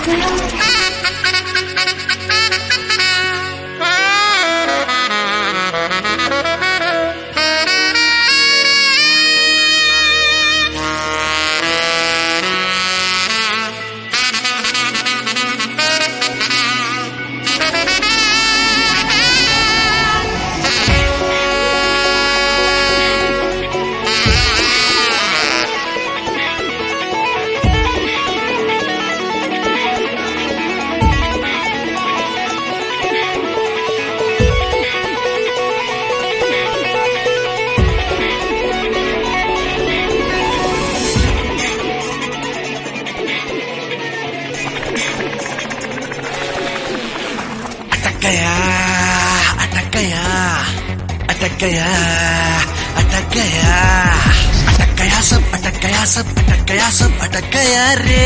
गया, अटक गया, अटक गया, अटक गया, अटक गया सब, अटक गया सब, अटक गया सब, अटक गया रे।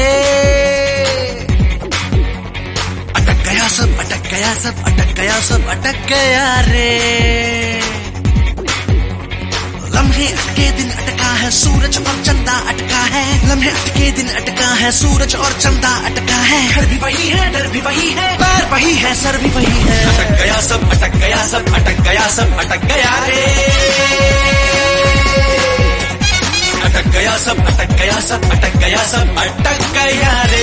अटक गया सब, अटक गया सब, अटक गया सब, अटक गया रे। लम्हे अटके दिन अटका है सूरज और चंदा अटका है, लम्हे अटके दिन अटका है सूरज और चंदा अटका है। घर भी वही है, डर भी वही है, पैर वही है, सर भी वही है। अटक गया सब, अटक गया सब, अटक गया सब, अटक गया रे। अटक गया सब, अटक गया सब, अटक गया सब, अटक गया रे।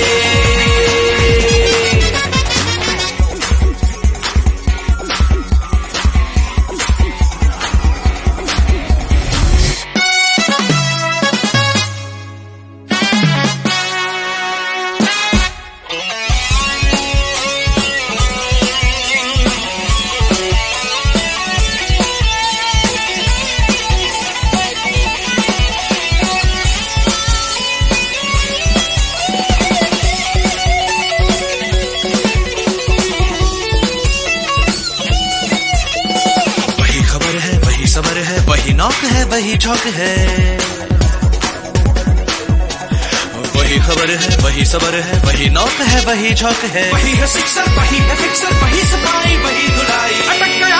सबर है, वही नौक है, वही झोंक है, वही खबर है, वही सबर है, वही नौक है, वही झोंक है। वही है सिक्सर, वही है फिक्सर, वही सफाई, वही धुलाई। अटक गया,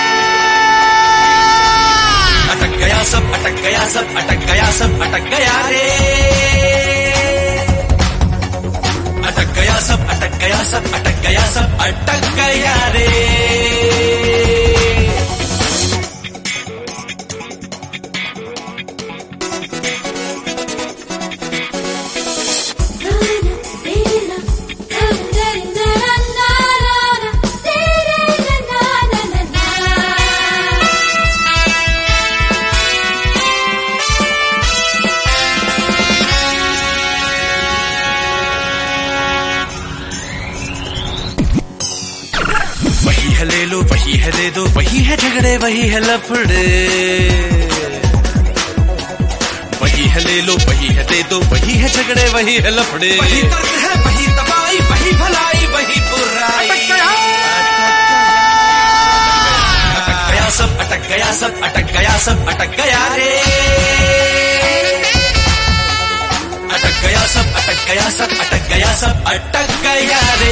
अटक गया सब, अटक गया सब, अटक गया सब, अटक गया रे। अटक गया सब, अटक गया सब, अटक गया सब, अटक गया रे। वही है ले लो, वही है दे दो, वही है झगड़े, वही है लफड़े। वही है ले लो, वही है दे दो, वही है झगड़े, वही है लफड़े। वही दर्द है, वही दवाई, वही भलाई, वही बुराई। अटक गया, अटक गया सब, अटक गया सब, अटक गया सब, अटक गया रे। अटक गया सब, अटक गया सब, अटक गया सब, अटक गया रे।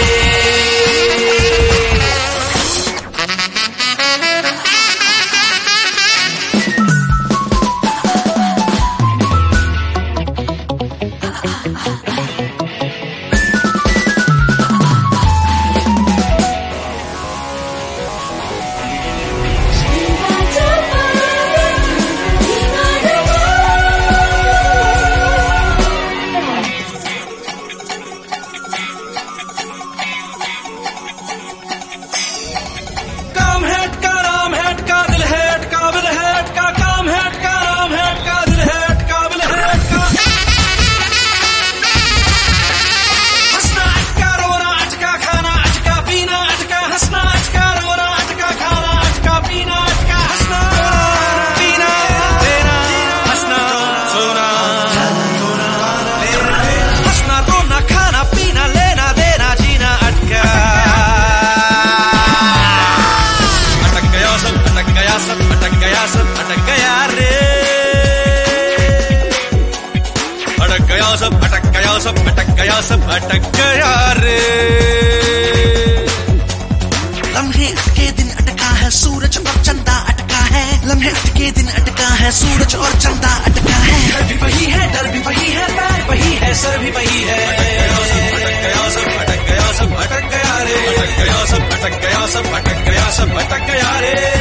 अटक गया सब, अटक गया रे। अटक गया सब, अटक गया सब, अटक गया सब, अटक गया रे। लम्हे अटके दिन अटका है सूरज और चंदा अटका है, लम्हे अटके दिन अटका है सूरज और चंदा अटका है। घर भी वही है, डर भी वही है, पैर वही है, सर भी वही है। अटक गया सब, अटक गया सब, अटक खटक गया सब भटक गया सब भटक गया रे।